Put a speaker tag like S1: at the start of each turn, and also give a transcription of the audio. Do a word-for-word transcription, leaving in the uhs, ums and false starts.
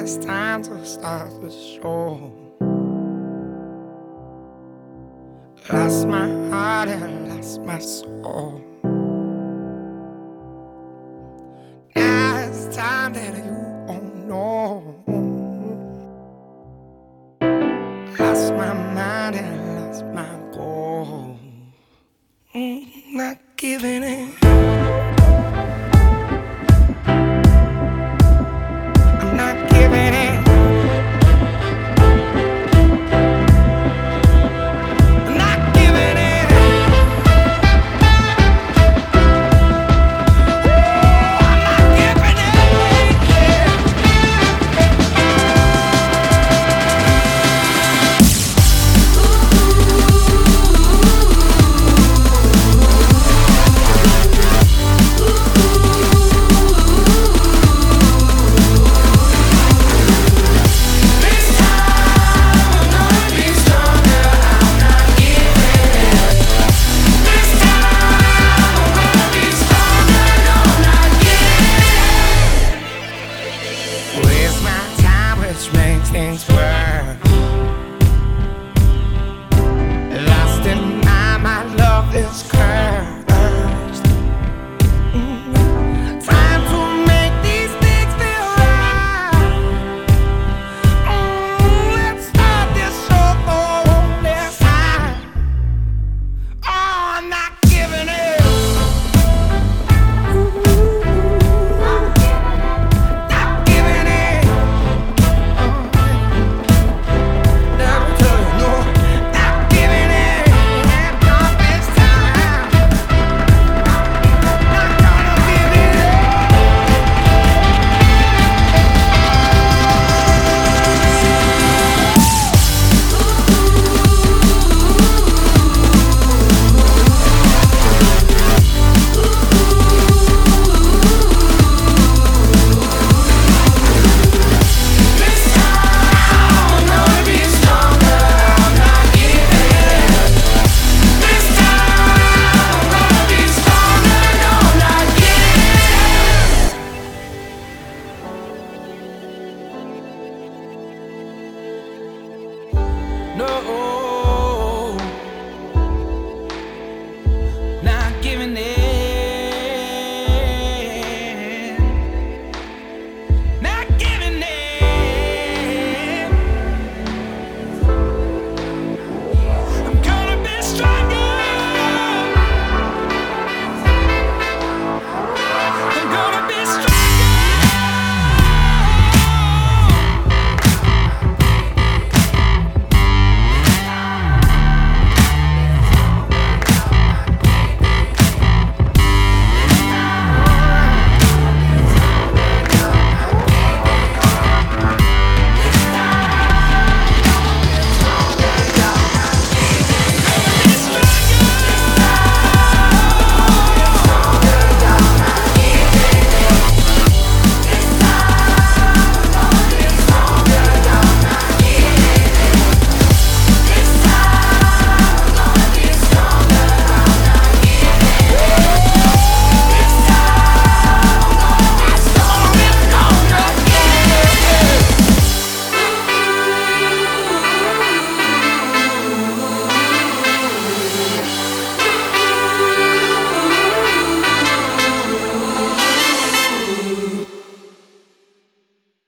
S1: it's time to start the show. Lost my heart and lost my soul. Now it's time that you won't know. Lost my mind and lost my goal. Mm, not giving in. I'm not giving in. I'm not giving in. Ooh, I'm not giving in. Waste my time, which makes things worse. Lost in my, my love is cursed. Mm. Time to make these things feel right. Mm, let's start this show this time. Oh, I'm not giving it. No.